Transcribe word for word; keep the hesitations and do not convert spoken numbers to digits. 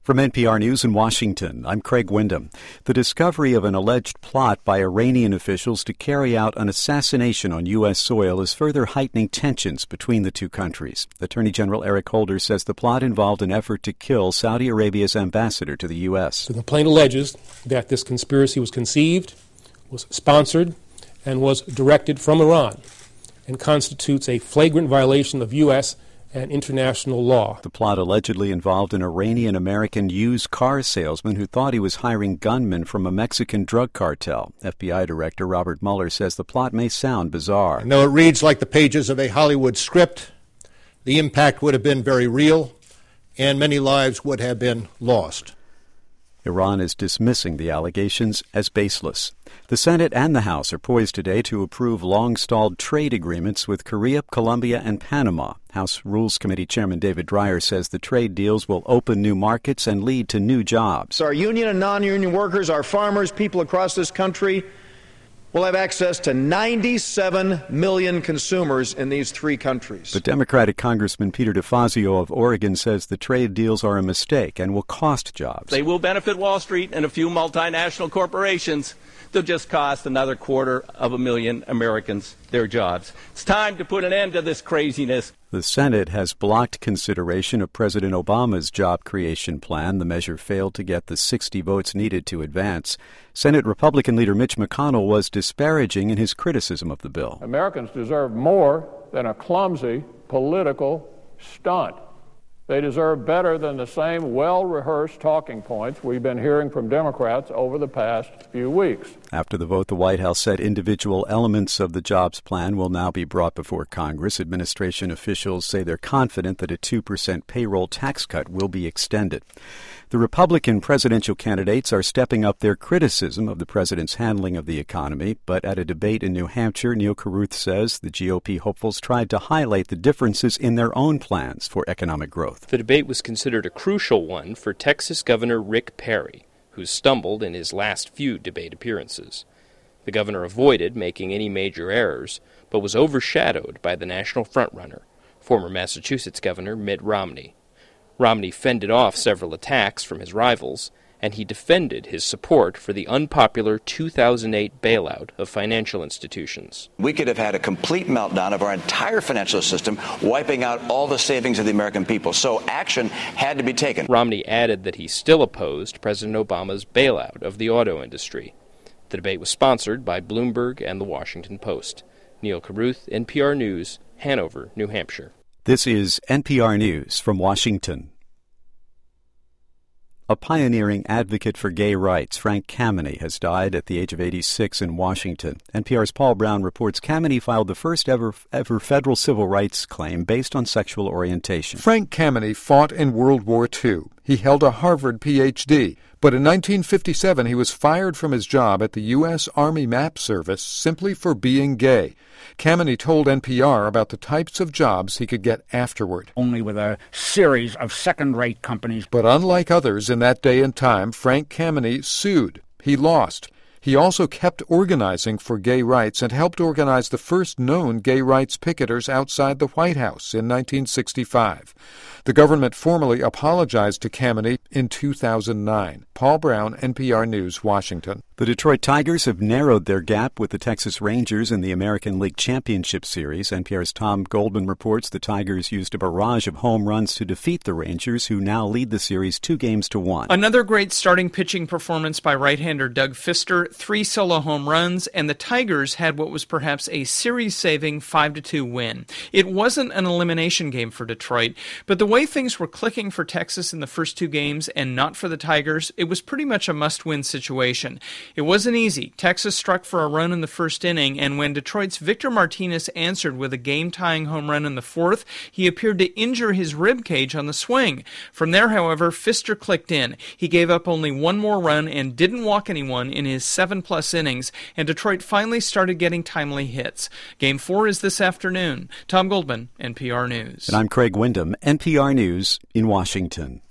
From N P R News in Washington, I'm Craig Windham. The discovery of an alleged plot by Iranian officials to carry out an assassination on U S soil is further heightening tensions between the two countries. Attorney General Eric Holder says the plot involved an effort to kill Saudi Arabia's ambassador to the U S. The complaint alleges that this conspiracy was conceived, was sponsored, and was directed from Iran, and constitutes a flagrant violation of U S and international law. The plot allegedly involved an Iranian-American used car salesman who thought he was hiring gunmen from a Mexican drug cartel. F B I Director Robert Mueller says the plot may sound bizarre. And though it reads like the pages of a Hollywood script, the impact would have been very real, and many lives would have been lost. Iran is dismissing the allegations as baseless. The Senate and the House are poised today to approve long-stalled trade agreements with Korea, Colombia, and Panama. House Rules Committee Chairman David Dreyer says the trade deals will open new markets and lead to new jobs. Our union and non-union workers, our farmers, people across this country will have access to ninety-seven million consumers in these three countries. But Democratic Congressman Peter DeFazio of Oregon says the trade deals are a mistake and will cost jobs. They will benefit Wall Street and a few multinational corporations. They'll just cost another quarter of a million Americans their jobs. It's time to put an end to this craziness. The Senate has blocked consideration of President Obama's job creation plan. The measure failed to get the sixty votes needed to advance. Senate Republican leader Mitch McConnell was disparaging in his criticism of the bill. Americans deserve more than a clumsy political stunt. They deserve better than the same well-rehearsed talking points we've been hearing from Democrats over the past few weeks. After the vote, the White House said individual elements of the jobs plan will now be brought before Congress. Administration officials say they're confident that a two percent payroll tax cut will be extended. The Republican presidential candidates are stepping up their criticism of the president's handling of the economy, but at a debate in New Hampshire, Neil Carruth says the G O P hopefuls tried to highlight the differences in their own plans for economic growth. The debate was considered a crucial one for Texas Governor Rick Perry, who stumbled in his last few debate appearances. The governor avoided making any major errors, but was overshadowed by the national frontrunner, former Massachusetts Governor Mitt Romney. Romney fended off several attacks from his rivals, and he defended his support for the unpopular two thousand eight bailout of financial institutions. We could have had a complete meltdown of our entire financial system, wiping out all the savings of the American people. So action had to be taken. Romney added that he still opposed President Obama's bailout of the auto industry. The debate was sponsored by Bloomberg and The Washington Post. Neil Carruth, N P R News, Hanover, New Hampshire. This is N P R News from Washington. A pioneering advocate for gay rights, Frank Kameny, has died at the age of eighty-six in Washington. N P R's Paul Brown reports Kameny filed the first ever ever federal civil rights claim based on sexual orientation. Frank Kameny fought in World War Two. He held a Harvard P H D, but in nineteen fifty-seven he was fired from his job at the U S Army Map Service simply for being gay. Kameny told N P R about the types of jobs he could get afterward. Only with a series of second-rate companies. But unlike others in that day and time, Frank Kameny sued. He lost. He also kept organizing for gay rights and helped organize the first known gay rights picketers outside the White House in nineteen sixty-five. The government formally apologized to Kameny in two thousand nine. Paul Brown, N P R News, Washington. The Detroit Tigers have narrowed their gap with the Texas Rangers in the American League Championship Series. N P R's Tom Goldman reports the Tigers used a barrage of home runs to defeat the Rangers, who now lead the series two games to one. Another great starting pitching performance by right-hander Doug Fister, three solo home runs, and the Tigers had what was perhaps a series-saving five to two win. It wasn't an elimination game for Detroit, but the way things were clicking for Texas in the first two games and not for the Tigers, it was pretty much a must-win situation. It wasn't easy. Texas struck for a run in the first inning, and when Detroit's Victor Martinez answered with a game-tying home run in the fourth, he appeared to injure his rib cage on the swing. From there, however, Fister clicked in. He gave up only one more run and didn't walk anyone in his seven-plus innings, and Detroit finally started getting timely hits. Game four is this afternoon. Tom Goldman, N P R News. And I'm Craig Windham, N P R News in Washington.